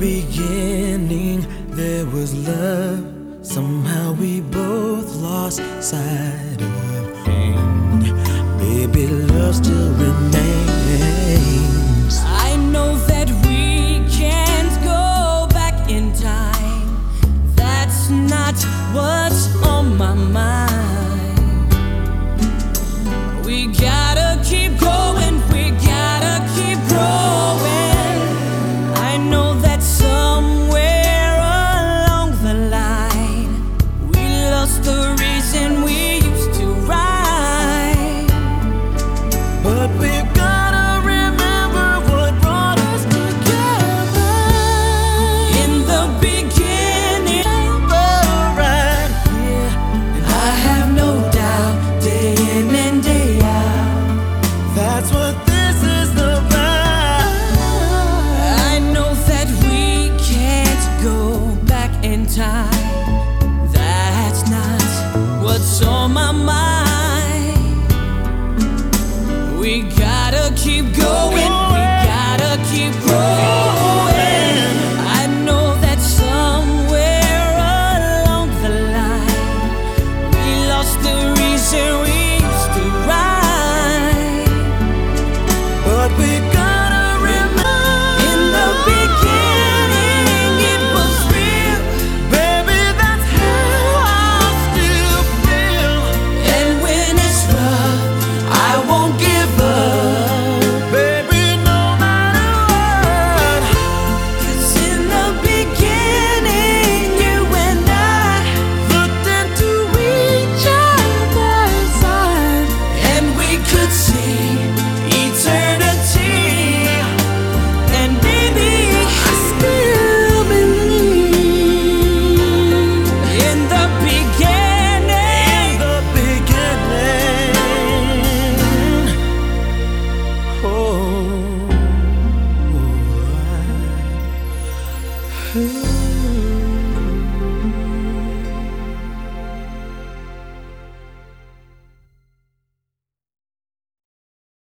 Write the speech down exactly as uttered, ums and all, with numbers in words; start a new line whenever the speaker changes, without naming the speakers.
beginning there was love. Somehow we both lost sight of pain. Baby, love still remains.
I know that we can't go back in time. That's not what's on my mind. We gotta keep going, we gotta keep growing. I know that somewhere along the line we lost the reason we used to ride.
But we've gotta remember what brought us together.
In the beginning,
Right here,
I have no doubt, day in and day out.
that's what this is about.
I know that we can't go back in time. That's not what's on my mind. We gotta keep going, we gotta keep growing. I know that somewhere along the line we lost the reason we used to ride.
But we gotta remember,
In the beginning it was real,
baby, that's how I still feel.
and when it's rough I won't give up.
Baby, no matter what.
'Cause in the beginning you and I
Looked into each other's eyes,
and we could see eternity. And baby,
I still believe.
in the beginning,
In the beginning, oh, oh, I-